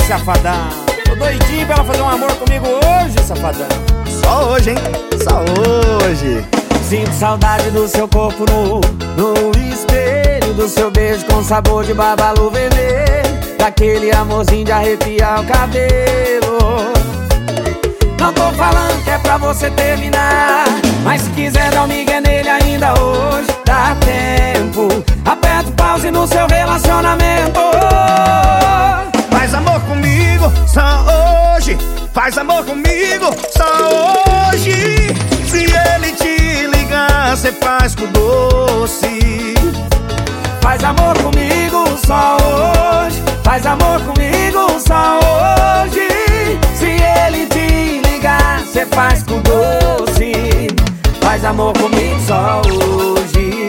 safadão. Tô doidinho pra ela fazer um amor comigo hoje, safadão. Só hoje, hein? Só hoje. Sinto saudade do seu corpo no espelho, do seu beijo com sabor de babalu vermelho, daquele amorzinho de arrepiar o cabelo. Não tô falando que é pra você terminar, mas se quiser dar um migué nele ainda hoje, dá tempo. Aperta o pause no seu relacionamento. Faz amor comigo só hoje. Faz amor comigo só hoje. Se ele te ligar, cê faz com doce. Faz amor comigo só hoje. Faz amor comigo só hoje. Se ele te ligar, cê faz com doce. Faz amor comigo só hoje.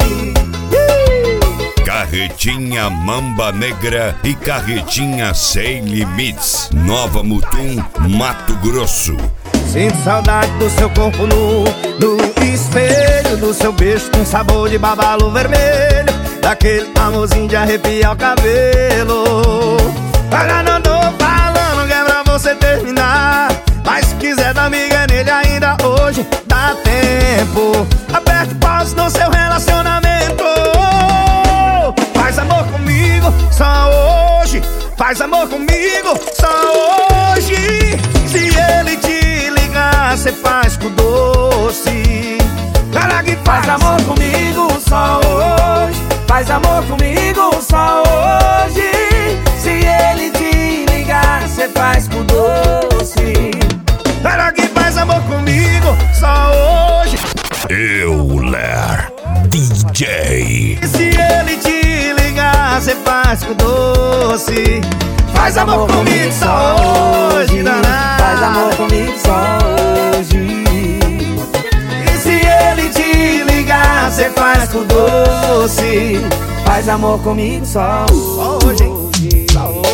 Carretinha Mamba Negra e Carretinha Sem Limites, Nova Mutum, Mato Grosso. Sinto saudade do seu corpo no espelho, do seu beijo com sabor de babalu vermelho, daquele amorzinho de arrepiar o cabelo. Olha, não tô falando que é pra você terminar, mas se quiser dar miga nele ainda hoje, dá tempo. Aperte pause no seu relacionamento. Faz amor comigo só hoje. Faz amor comigo só hoje. Se ele te ligar, cê faz com doce. Cara que faz amor comigo só hoje. Faz amor comigo só hoje. Se ele te ligar, cê faz com doce. Cara que faz amor comigo só hoje. Euler DJ. Se ele te ligar, cê faz com doce. Faz amor comigo só hoje, danado. Faz amor comigo só hoje. E se ele te ligar, cê faz com doce. Faz amor comigo só hoje. Só hoje, hein? Só hoje.